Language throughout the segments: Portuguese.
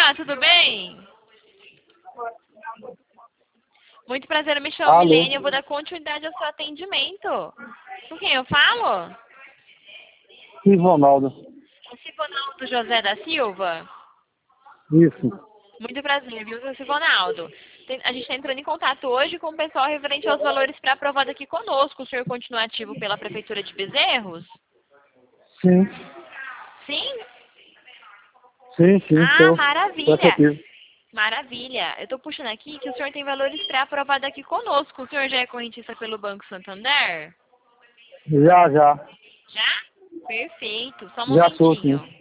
Opa, tudo bem? Muito prazer, eu me chamo Alô? Milene, eu vou dar continuidade ao seu atendimento. Com quem eu falo? Sim, Ronaldo. O Sivonaldo José da Silva. Isso. Muito prazer, viu, seu Sivonaldo? A gente está entrando em contato hoje com o pessoal referente aos valores pré-aprovados aqui conosco. O senhor continua ativo pela Prefeitura de Bezerros? Sim. Sim? Sim, Ah, estou. Estou maravilha! efetivo. Maravilha. Eu estou puxando aqui que o senhor tem valores pré-aprovados aqui conosco. O senhor já é correntista pelo Banco Santander? Já. Já? Perfeito. Só um Já sou, sim. momentinho.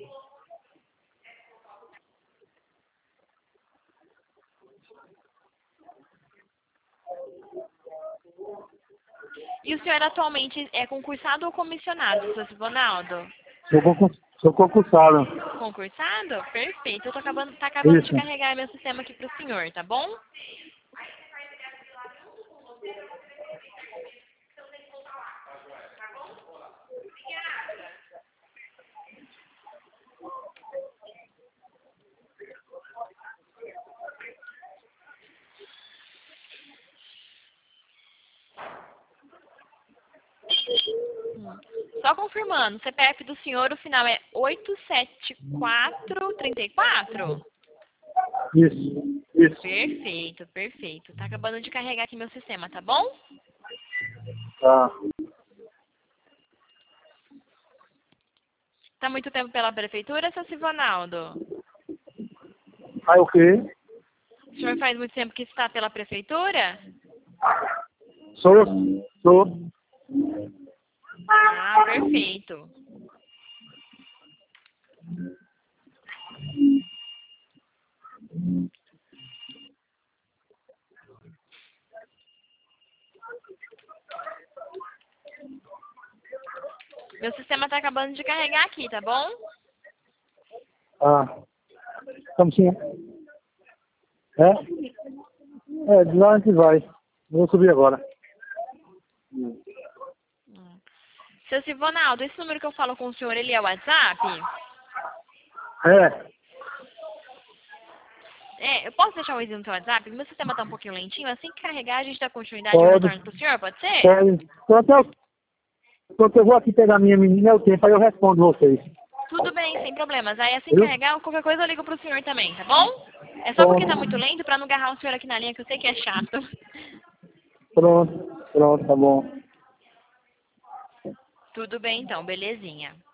E o senhor atualmente é concursado ou comissionado, seu Sivonaldo? Sou concursado. Concursado? Perfeito. Tá acabando de Isso. carregar meu sistema aqui pro senhor, tá bom? Só confirmando, o CPF do senhor, o final é 87434? Isso. Perfeito, perfeito. Tá acabando de carregar aqui meu sistema, tá bom? Tá. Tá muito tempo pela prefeitura, seu Sivonaldo? Aí o quê? O senhor faz muito tempo que está pela prefeitura? Sou. Ah, perfeito. Meu sistema tá acabando de carregar aqui, tá bom? Ah. Como sim? É? De lá a gente vai. Vou subir agora. Seu Sivonaldo, esse número que eu falo com o senhor, ele é o WhatsApp? É. É, eu posso deixar o Waze no seu WhatsApp? Meu sistema tá um pouquinho lentinho. Assim que carregar, a gente dá continuidade e eu Pode. retorno pro senhor, pode ser? Pode. Enquanto eu vou aqui pegar minha menina, é o tempo, aí eu respondo vocês. Tudo bem, sem problemas. Aí assim que Viu? carregar, qualquer coisa eu ligo pro senhor também, tá bom? É só porque tá Pronto. muito lento pra não agarrar o senhor aqui na linha, que eu sei que é chato. Pronto, tá bom. Tudo bem então, belezinha.